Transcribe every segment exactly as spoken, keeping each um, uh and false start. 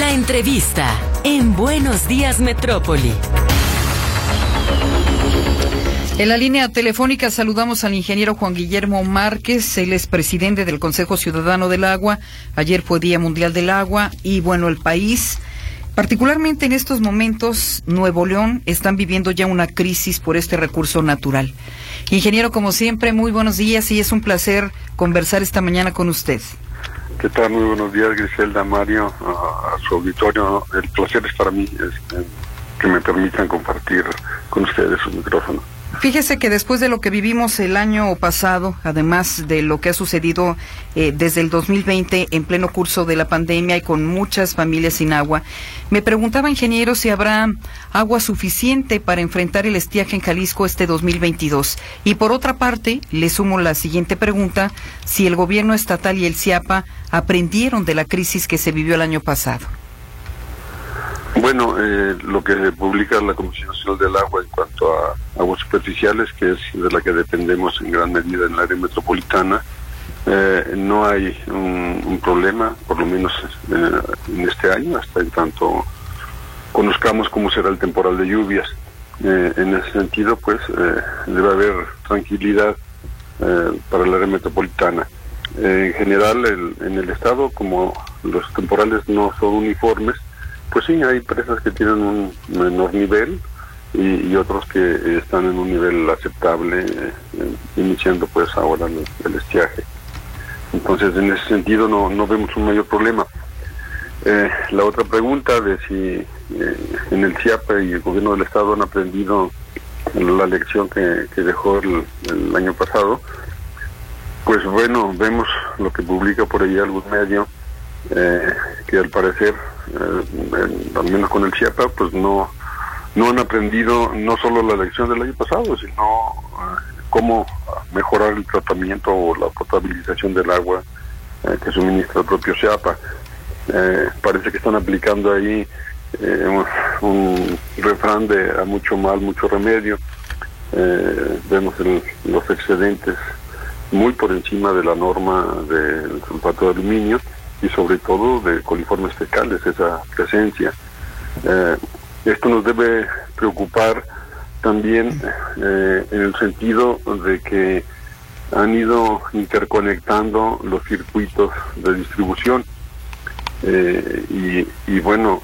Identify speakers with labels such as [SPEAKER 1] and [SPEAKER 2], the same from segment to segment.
[SPEAKER 1] La entrevista en Buenos Días Metrópoli.
[SPEAKER 2] En la línea telefónica saludamos al ingeniero Juan Guillermo Márquez, él es presidente del Consejo Ciudadano del Agua. Ayer fue Día Mundial del Agua y bueno, el país, particularmente en estos momentos, Nuevo León, están viviendo ya una crisis por este recurso natural. Ingeniero, como siempre, muy buenos días y es un placer conversar esta mañana con usted.
[SPEAKER 3] ¿Qué tal? Muy buenos días, Griselda, Mario, a, a su auditorio. El placer es para mí es, eh, que me permitan compartir con ustedes su micrófono.
[SPEAKER 2] Fíjese que después de lo que vivimos el año pasado, además de lo que ha sucedido eh, desde el dos mil veinte en pleno curso de la pandemia y con muchas familias sin agua, me preguntaba, ingeniero, si habrá agua suficiente para enfrentar el estiaje en Jalisco este dos mil veintidós. Y por otra parte, le sumo la siguiente pregunta, si el gobierno estatal y el CIAPA aprendieron de la crisis que se vivió el año pasado.
[SPEAKER 3] Bueno, eh, lo que publica la Comisión Nacional del Agua en cuanto a aguas superficiales, que es de la que dependemos en gran medida en el área metropolitana, eh, no hay un, un problema, por lo menos eh, en este año, hasta en tanto conozcamos cómo será el temporal de lluvias. Eh, en ese sentido, pues, eh, debe haber tranquilidad eh, para el área metropolitana. Eh, en general, el, en el estado, como los temporales no son uniformes, pues sí, hay presas que tienen un menor nivel y, y otros que están en un nivel aceptable, eh, iniciando pues ahora el, el estiaje. Entonces, en ese sentido no, no vemos un mayor problema. Eh, la otra pregunta de si eh, en el CIAPA y el gobierno del estado han aprendido la lección que, que dejó el, el año pasado, pues bueno, vemos lo que publica por ahí algún medio, eh, que al parecer, eh, al menos con el CIAPA, pues no no han aprendido no solo la lección del año pasado, sino eh, cómo mejorar el tratamiento o la potabilización del agua eh, que suministra el propio CIAPA. Eh, parece que están aplicando ahí eh, un, un refrán de a mucho mal, mucho remedio. Eh, vemos el, los excedentes muy por encima de la norma del sulfato de aluminio y sobre todo de coliformes fecales, esa presencia. Eh, esto nos debe preocupar también eh, en el sentido de que han ido interconectando los circuitos de distribución eh, y, y bueno,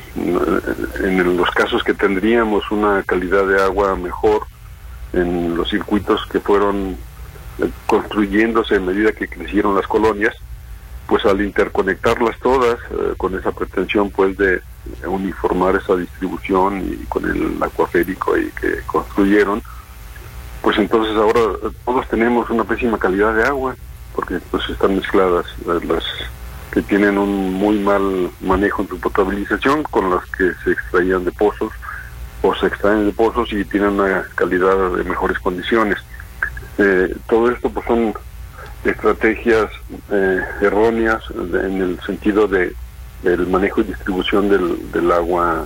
[SPEAKER 3] en los casos que tendríamos una calidad de agua mejor en los circuitos que fueron construyéndose a medida que crecieron las colonias, pues al interconectarlas todas eh, con esa pretensión pues de uniformar esa distribución y con el acuaférico ahí que construyeron, pues entonces ahora todos tenemos una pésima calidad de agua porque pues están mezcladas eh, las que tienen un muy mal manejo en su potabilización con las que se extraían de pozos o se extraen de pozos y tienen una calidad de mejores condiciones. Eh, todo esto pues son estrategias eh, erróneas de, en el sentido de el manejo y distribución del, del agua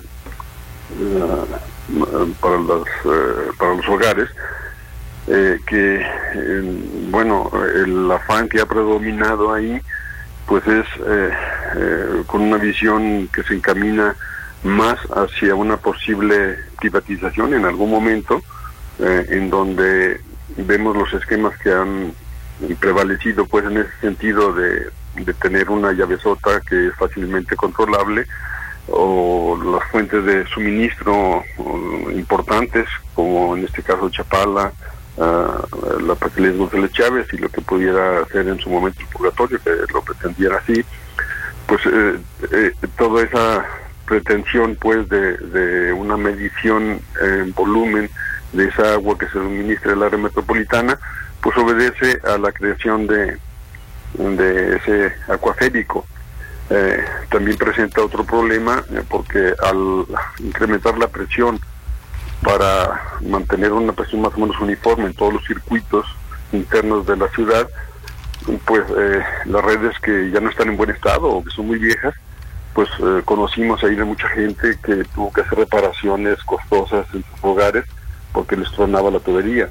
[SPEAKER 3] uh, para los uh, para los hogares, eh, que eh, bueno, el afán que ha predominado ahí pues es eh, eh, con una visión que se encamina más hacia una posible privatización en algún momento, eh, en donde vemos los esquemas que han prevalecido pues en ese sentido de, de tener una llavezota que es fácilmente controlable o las fuentes de suministro o, importantes como en este caso Chapala, uh, la Paqueles González Chávez y lo que pudiera hacer en su momento el purgatorio, que lo pretendiera así, pues eh, eh, toda esa pretensión pues de, de una medición en volumen de esa agua que se suministra en el área metropolitana, pues obedece a la creación de, de ese acuaférico. Eh, también presenta otro problema eh, porque al incrementar la presión para mantener una presión más o menos uniforme en todos los circuitos internos de la ciudad, pues eh, las redes que ya no están en buen estado o que son muy viejas, pues eh, conocimos ahí de mucha gente que tuvo que hacer reparaciones costosas en sus hogares porque les tronaba la tubería.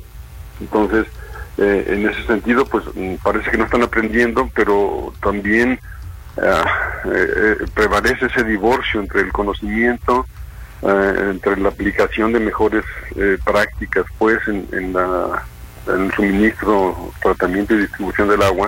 [SPEAKER 3] Entonces, eh, en ese sentido, pues parece que no están aprendiendo, pero también uh, eh, prevalece ese divorcio entre el conocimiento, uh, entre la aplicación de mejores eh, prácticas, pues, en, en, la, en el suministro, tratamiento y distribución del agua.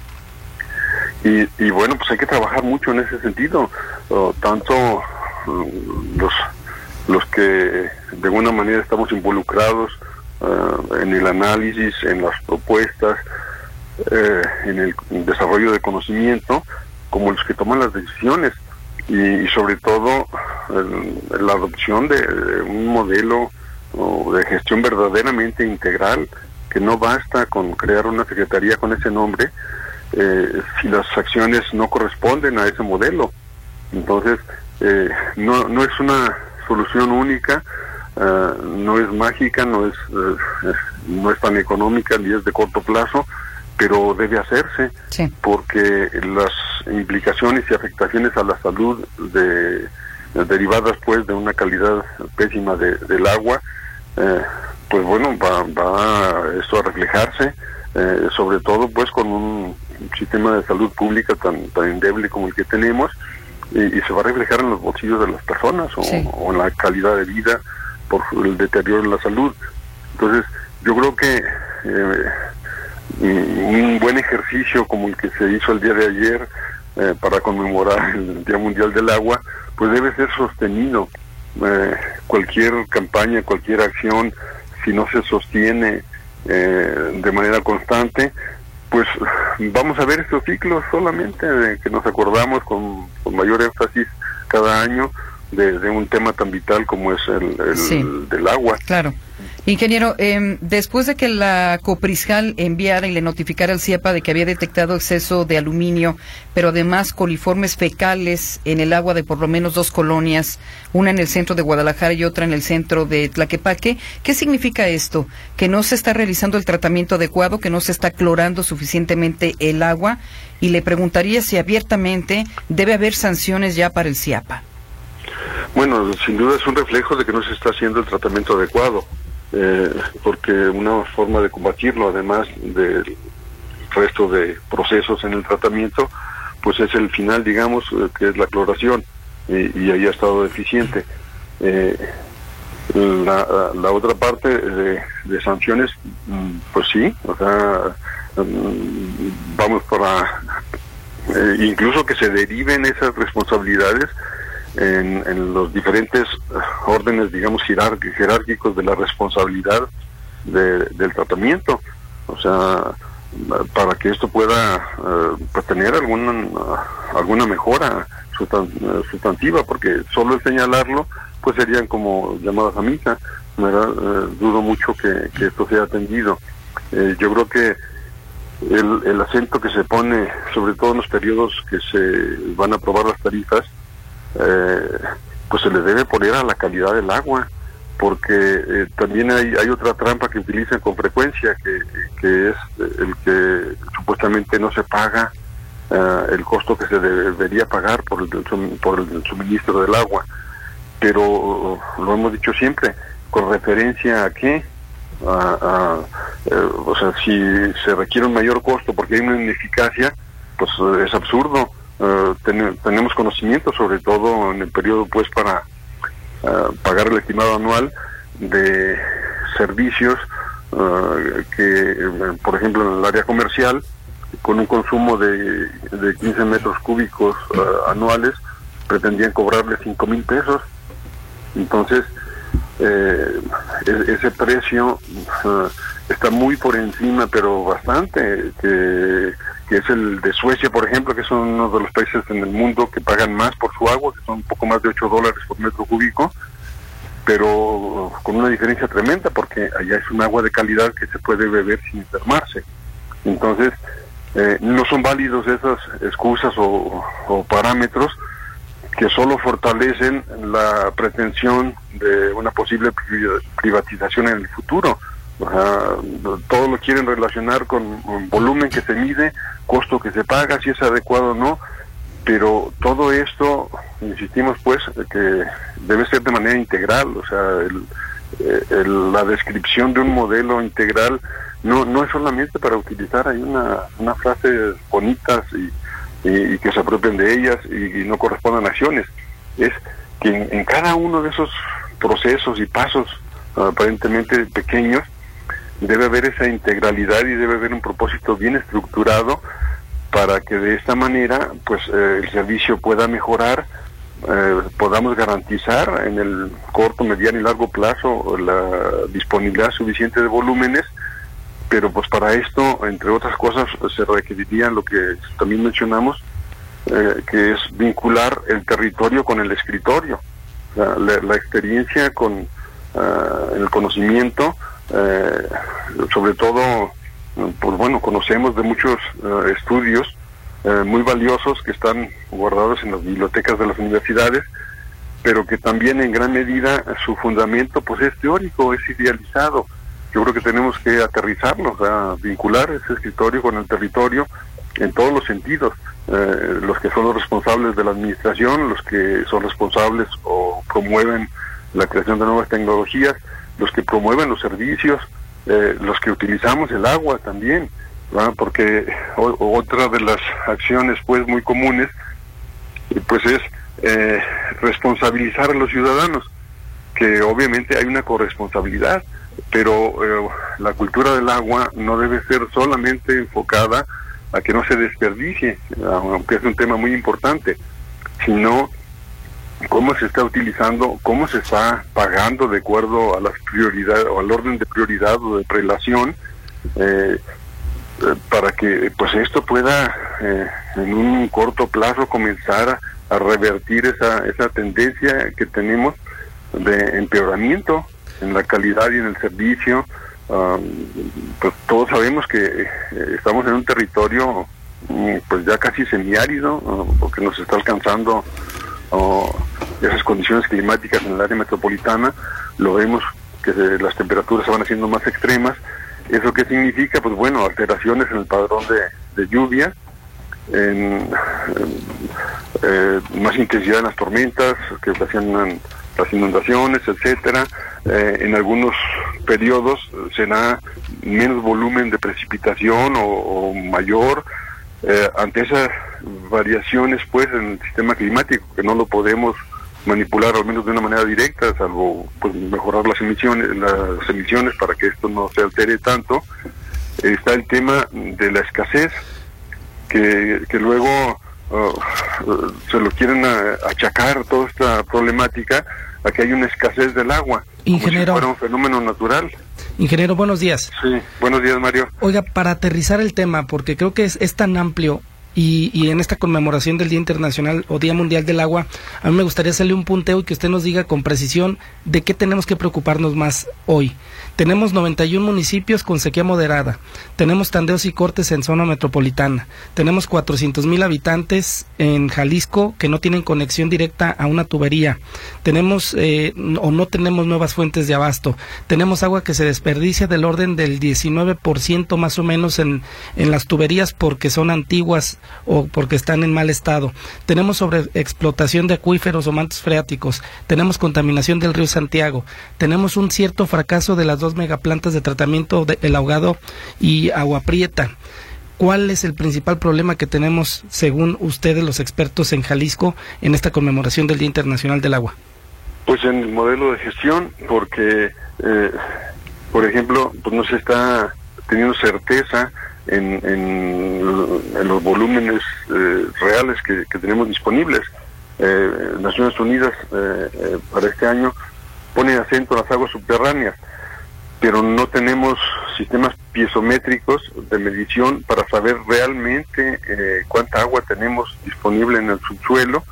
[SPEAKER 3] Y, y bueno, pues hay que trabajar mucho en ese sentido, uh, tanto uh, los los que de alguna manera estamos involucrados uh, en el análisis, en las propuestas, eh, en el desarrollo de conocimiento, como los que toman las decisiones, y, y sobre todo el, la adopción de, de un modelo uh, de gestión verdaderamente integral, que no basta con crear una secretaría con ese nombre eh, si las acciones no corresponden a ese modelo. Entonces, eh, no, no es una solución única, uh, no es mágica, no es uh, no es tan económica ni es de corto plazo, pero debe hacerse, sí, porque las implicaciones y afectaciones a la salud de, derivadas pues de una calidad pésima de, del agua, eh, pues bueno, va, va esto a reflejarse, eh, sobre todo pues con un sistema de salud pública tan, tan endeble como el que tenemos, y, y se va a reflejar en los bolsillos de las personas, o, sí, o en la calidad de vida por el deterioro en la salud. Entonces, yo creo que eh, un buen ejercicio como el que se hizo el día de ayer eh, para conmemorar el Día Mundial del Agua, pues debe ser sostenido. Eh, cualquier campaña, cualquier acción, si no se sostiene eh, de manera constante, pues vamos a ver estos ciclos solamente de que nos acordamos con, con mayor énfasis cada año de, de un tema tan vital como es el, el sí, del agua.
[SPEAKER 2] Claro. Ingeniero, eh, después de que la Copriscal enviara y le notificara al CIEPA de que había detectado exceso de aluminio, pero además coliformes fecales en el agua de por lo menos dos colonias, una en el centro de Guadalajara y otra en el centro de Tlaquepaque, ¿qué significa esto? ¿Que no se está realizando el tratamiento adecuado, que no se está clorando suficientemente el agua? Y le preguntaría si abiertamente debe haber sanciones ya para el CIEPA.
[SPEAKER 3] Bueno, sin duda es un reflejo de que no se está haciendo el tratamiento adecuado. Eh, porque una forma de combatirlo, además del resto de procesos en el tratamiento, pues es el final, digamos, eh, que es la cloración, y, y ahí ha estado deficiente. Eh, la, la otra parte de, de sanciones, pues sí, o sea, vamos para eh, incluso que se deriven esas responsabilidades En, en los diferentes órdenes, digamos, jerárquicos de la responsabilidad de, del tratamiento, o sea, para que esto pueda uh, pues tener alguna uh, alguna mejora sustantiva, porque solo el señalarlo pues serían como llamadas a misa, ¿verdad? Uh, dudo mucho que, que esto sea atendido. Eh, yo creo que el, el acento que se pone, sobre todo en los periodos que se van a aprobar las tarifas, Eh, pues se le debe poner a la calidad del agua, porque eh, también hay, hay otra trampa que utilizan con frecuencia, que, que es el que supuestamente no se paga uh, el costo que se debería pagar por el, por el suministro del agua, pero lo hemos dicho siempre, con referencia a qué, a, a, eh, o sea, si se requiere un mayor costo porque hay una ineficacia, pues es absurdo. Uh, ten, tenemos conocimiento, sobre todo en el periodo pues para uh, pagar el estimado anual de servicios uh, que, uh, por ejemplo, en el área comercial, con un consumo de, de quince metros cúbicos uh, anuales, pretendían cobrarle cinco mil pesos. Entonces, eh, ese precio uh, está muy por encima, pero bastante, que que es el de Suecia, por ejemplo, que son uno de los países en el mundo que pagan más por su agua, que son un poco más de ocho dólares por metro cúbico, pero con una diferencia tremenda, porque allá es un agua de calidad que se puede beber sin enfermarse. Entonces, eh, no son válidos esas excusas o, o parámetros que solo fortalecen la pretensión de una posible privatización en el futuro. O sea, todo lo quieren relacionar con un volumen que se mide, costo que se paga, si es adecuado o no, pero todo esto, insistimos pues, que debe ser de manera integral, o sea, el, el, la descripción de un modelo integral no no es solamente para utilizar ahí una, una frase bonitas y, y, y que se apropien de ellas y, y no correspondan acciones. Es que en, en cada uno de esos procesos y pasos aparentemente pequeños debe haber esa integralidad y debe haber un propósito bien estructurado para que de esta manera pues eh, el servicio pueda mejorar, eh, podamos garantizar en el corto, mediano y largo plazo la disponibilidad suficiente de volúmenes, pero pues para esto, entre otras cosas, se requeriría lo que también mencionamos, eh, que es vincular el territorio con el escritorio, la, la, la experiencia con uh, el conocimiento, eh, sobre todo, pues bueno, conocemos de muchos uh, estudios uh, muy valiosos que están guardados en las bibliotecas de las universidades, pero que también en gran medida su fundamento pues es teórico, es idealizado. Yo creo que tenemos que aterrizarlo, o sea, vincular ese escritorio con el territorio en todos los sentidos, eh, los que son los responsables de la administración, los que son responsables o promueven la creación de nuevas tecnologías, los que promueven los servicios, eh, los que utilizamos el agua también, ¿verdad? Porque o, otra de las acciones pues muy comunes pues es eh, responsabilizar a los ciudadanos, que obviamente hay una corresponsabilidad, pero eh, la cultura del agua no debe ser solamente enfocada a que no se desperdicie, aunque es un tema muy importante, sino cómo se está utilizando, cómo se está pagando de acuerdo a las prioridades o al orden de prioridad o de prelación, eh, eh, para que pues esto pueda eh, en un corto plazo comenzar a, a revertir esa esa tendencia que tenemos de empeoramiento en la calidad y en el servicio. Um, pues todos sabemos que eh, estamos en un territorio um, pues ya casi semiárido, uh, porque nos está alcanzando uh, esas condiciones climáticas en el área metropolitana. Lo vemos que eh, las temperaturas se van haciendo más extremas. ¿Eso qué significa? Pues bueno, alteraciones en el padrón de, de lluvia, en, eh, más intensidad en las tormentas que ocasionan las inundaciones, etcétera. Eh, en algunos periodos será menos volumen de precipitación o, o mayor. Eh, ante esas variaciones pues en el sistema climático, que no lo podemos manipular al menos de una manera directa, salvo pues mejorar las emisiones, las emisiones para que esto no se altere tanto, está el tema de la escasez, que, que luego uh, se lo quieren a, achacar toda esta problemática a que hay una escasez del agua,
[SPEAKER 4] ingeniero,
[SPEAKER 3] como si fuera un fenómeno natural.
[SPEAKER 4] Ingeniero, buenos días.
[SPEAKER 3] Sí, buenos días, Mario.
[SPEAKER 4] Oiga, para aterrizar el tema, porque creo que es, es tan amplio, y, y en esta conmemoración del Día Internacional o Día Mundial del Agua, a mí me gustaría hacerle un punteo y que usted nos diga con precisión de qué tenemos que preocuparnos más hoy. Tenemos noventa y un municipios con sequía moderada, tenemos tandeos y cortes en zona metropolitana, tenemos cuatrocientos mil habitantes en Jalisco que no tienen conexión directa a una tubería, tenemos eh, o no tenemos nuevas fuentes de abasto, tenemos agua que se desperdicia del orden del diecinueve por ciento más o menos en, en las tuberías porque son antiguas o porque están en mal estado, tenemos sobreexplotación de acuíferos o mantos freáticos, tenemos contaminación del río Santiago, tenemos un cierto fracaso de las dos megaplantas de tratamiento del ahogado y Agua Prieta. ¿Cuál es el principal problema que tenemos, según ustedes, los expertos en Jalisco, en esta conmemoración del Día Internacional del Agua?
[SPEAKER 3] Pues en el modelo de gestión, porque, eh, por ejemplo, pues no se está teniendo certeza en, en, en los volúmenes eh, reales que, que tenemos disponibles. Eh, Naciones Unidas eh, eh, para este año pone acento en las aguas subterráneas, pero no tenemos sistemas piezométricos de medición para saber realmente eh, cuánta agua tenemos disponible en el subsuelo.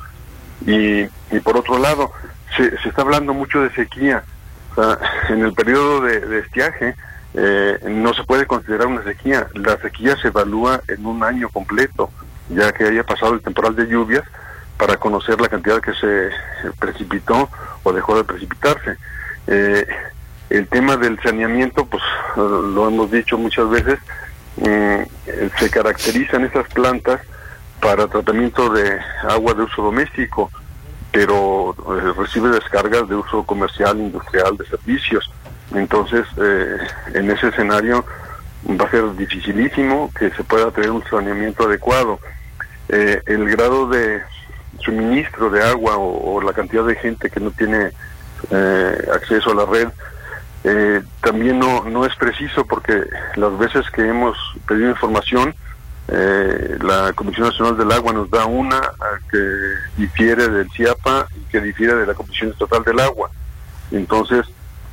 [SPEAKER 3] Y, y por otro lado, se, se está hablando mucho de sequía. O sea, en el periodo de, de estiaje eh, no se puede considerar una sequía. La sequía se evalúa en un año completo, ya que haya pasado el temporal de lluvias, para conocer la cantidad que se precipitó o dejó de precipitarse. Eh, El tema del saneamiento, pues lo hemos dicho muchas veces, eh, se caracterizan estas plantas para tratamiento de agua de uso doméstico, pero eh, recibe descargas de uso comercial, industrial, de servicios. Entonces, eh, en ese escenario va a ser dificilísimo que se pueda tener un saneamiento adecuado. eh, el grado de suministro de agua o, o la cantidad de gente que no tiene eh, acceso a la red, eh, también no, no es preciso, porque las veces que hemos pedido información, eh, la Comisión Nacional del Agua nos da una que difiere del CIAPA y que difiere de la Comisión Estatal del Agua. Entonces,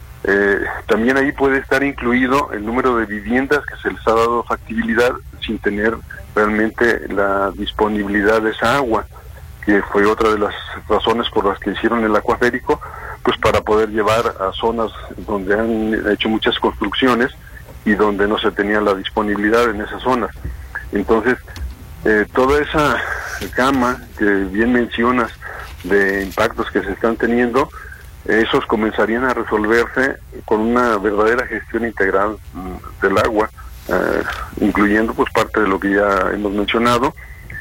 [SPEAKER 3] eh, también ahí puede estar incluido el número de viviendas que se les ha dado factibilidad sin tener realmente la disponibilidad de esa agua, que fue otra de las razones por las que hicieron el acuaférico, pues para poder llevar a zonas donde han hecho muchas construcciones y donde no se tenía la disponibilidad en esas zonas. Entonces, eh, toda esa gama que bien mencionas de impactos que se están teniendo, esos comenzarían a resolverse con una verdadera gestión integral mm, del agua, eh, incluyendo pues parte de lo que ya hemos mencionado.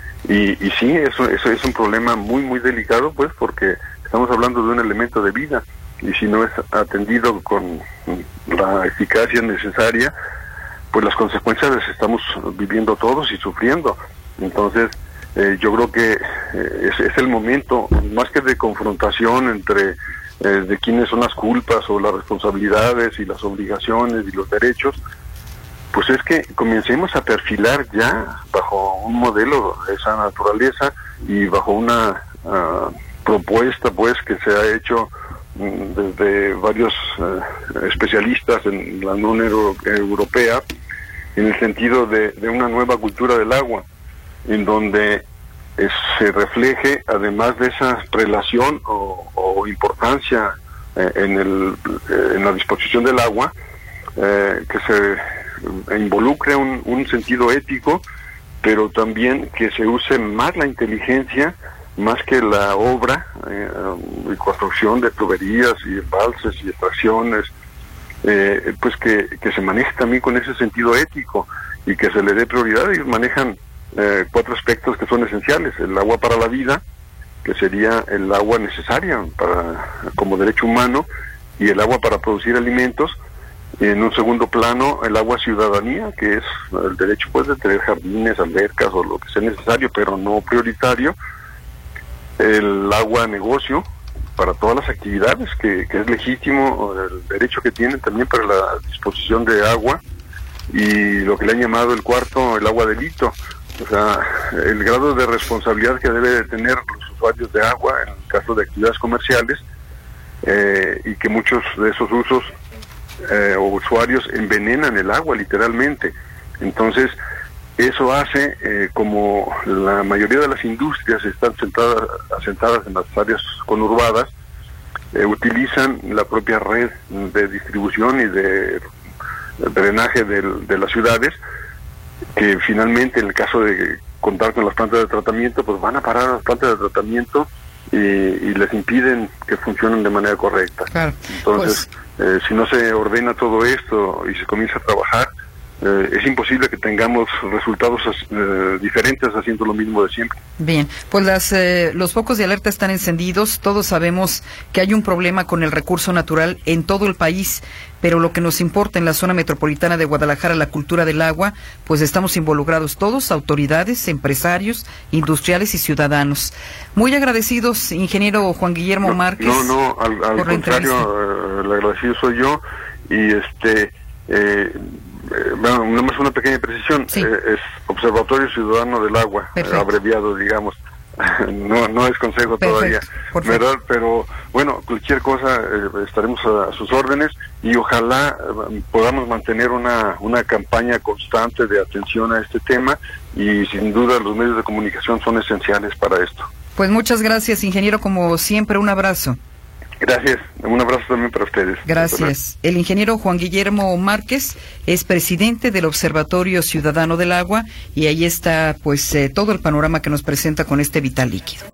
[SPEAKER 3] Y, y sí, eso, eso es un problema muy, muy delicado, pues, porque estamos hablando de un elemento de vida, y si no es atendido con la eficacia necesaria, pues las consecuencias las estamos viviendo todos y sufriendo. Entonces, eh, yo creo que eh, es, es el momento, más que de confrontación entre eh, de quiénes son las culpas o las responsabilidades y las obligaciones y los derechos, pues es que comencemos a perfilar ya bajo un modelo de esa naturaleza y bajo una uh, propuesta, pues, que se ha hecho um, desde varios uh, especialistas en la Unión Euro Europea, en el sentido de, de una nueva cultura del agua, en donde eh, se refleje, además de esa relación o, o importancia eh, en, el, eh, en la disposición del agua, eh, que se involucre un, un sentido ético, pero también que se use más la inteligencia, más que la obra, eh, y construcción de tuberías y embalses y extracciones, eh, pues que, que se maneje también con ese sentido ético y que se le dé prioridad. Ellos manejan eh, cuatro aspectos que son esenciales: el agua para la vida, que sería el agua necesaria para como derecho humano, y el agua para producir alimentos. En un segundo plano, el agua ciudadanía, que es el derecho, pues, de tener jardines, albercas o lo que sea necesario, pero no prioritario. El agua negocio, para todas las actividades, que, que es legítimo el derecho que tienen también para la disposición de agua. Y lo que le han llamado el cuarto, el agua delito, o sea, el grado de responsabilidad que debe de tener los usuarios de agua en el caso de actividades comerciales, eh, y que muchos de esos usos Eh, o usuarios envenenan el agua literalmente. Entonces, eso hace, eh, como la mayoría de las industrias están sentadas, asentadas en las áreas conurbadas, eh, utilizan la propia red de distribución y de drenaje de, de las ciudades, que finalmente, en el caso de contar con las plantas de tratamiento, pues van a parar a las plantas de tratamiento y, y les impiden que funcionen de manera correcta. Claro. Entonces, pues, Eh, si no se ordena todo esto y se comienza a trabajar, eh, es imposible que tengamos resultados eh, diferentes haciendo lo mismo de siempre.
[SPEAKER 2] Bien, pues las, eh, los focos de alerta están encendidos. Todos sabemos que hay un problema con el recurso natural en todo el país, pero lo que nos importa en la zona metropolitana de Guadalajara, la cultura del agua, pues estamos involucrados todos, autoridades, empresarios, industriales y ciudadanos. Muy agradecidos, ingeniero Juan Guillermo
[SPEAKER 3] no,
[SPEAKER 2] Márquez.
[SPEAKER 3] No, no, al, al contrario, eh, el agradecido soy yo, y este... Eh, Eh, bueno, nada más una pequeña precisión. Sí. Eh, es Observatorio Ciudadano del Agua, eh, abreviado, digamos. no no es consejo. Perfecto. Todavía, ¿verdad? Pero bueno, cualquier cosa, eh, estaremos a, a sus órdenes, y ojalá eh, podamos mantener una una campaña constante de atención a este tema, y sin duda los medios de comunicación son esenciales para esto.
[SPEAKER 2] Pues muchas gracias, ingeniero, como siempre, un abrazo.
[SPEAKER 3] Gracias, un abrazo también para ustedes.
[SPEAKER 2] Gracias. El ingeniero Juan Guillermo Márquez es presidente del Observatorio Ciudadano del Agua, y ahí está pues eh, todo el panorama que nos presenta con este vital líquido.